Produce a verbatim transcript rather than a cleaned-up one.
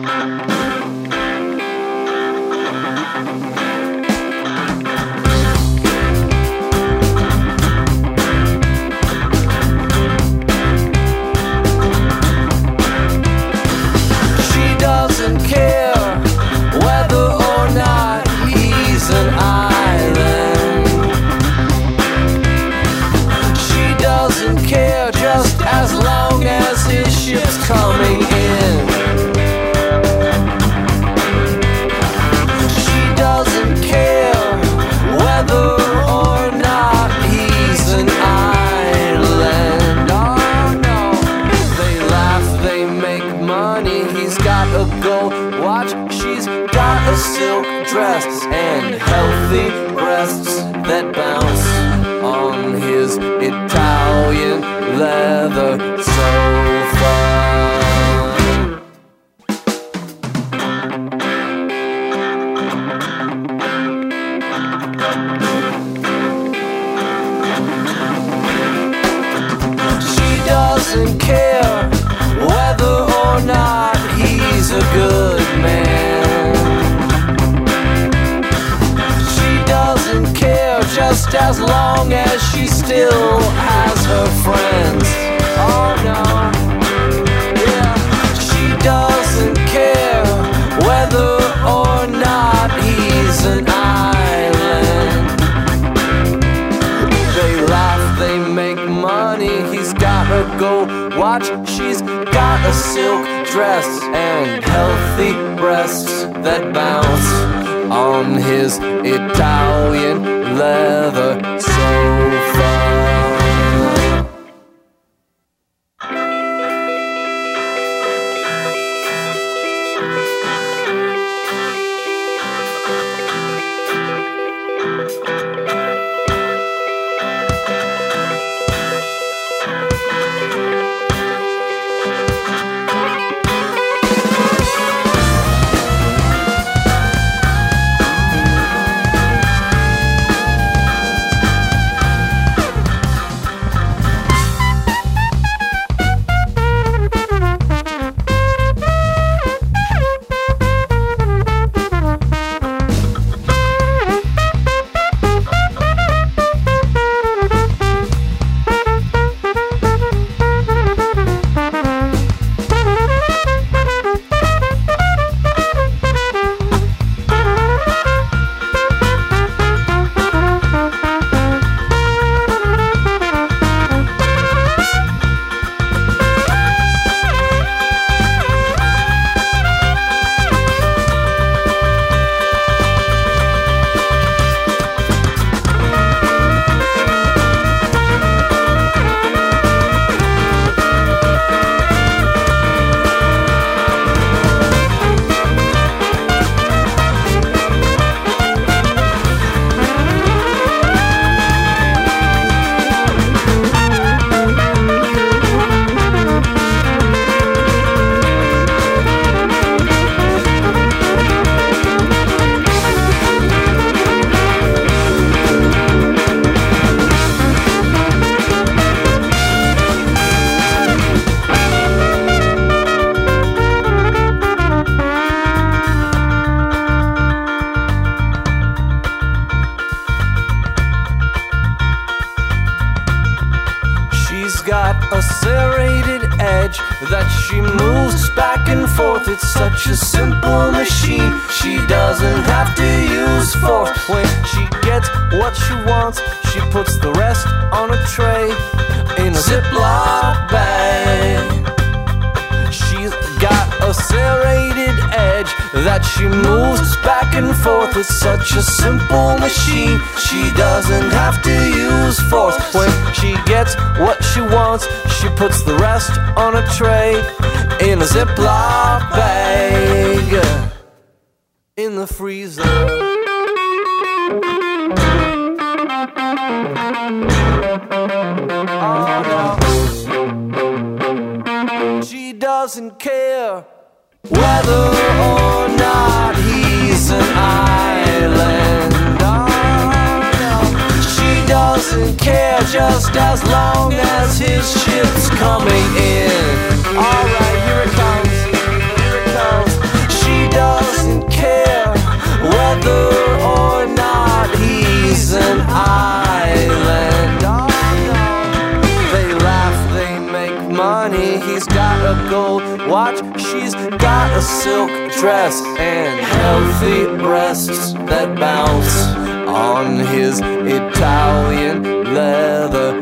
As long as she still has her friends. Oh no, yeah. She doesn't care whether or not he's an island. They laugh, they make money. He's got a gold watch, she's got a silk dress and healthy breasts that bounce on his Italian leather sofa. a serrated edge that she moves back and forth. It's such a simple machine, she doesn't have to use force. When she gets what she wants, she puts the rest on a tray in a Ziploc bag. She's got a serrated edge that she moves back and forth. It's such a simple machine, she doesn't have to use force. When she gets what she wants, she puts the rest on a tray in a Ziploc bag in the freezer. Oh no, she doesn't care whether or not he's an island. Oh no, she doesn't care just as long as his ship's coming in. Alright, here it comes, here it comes. money, he's got a gold watch, she's got a silk dress and healthy breasts that bounce on his Italian leather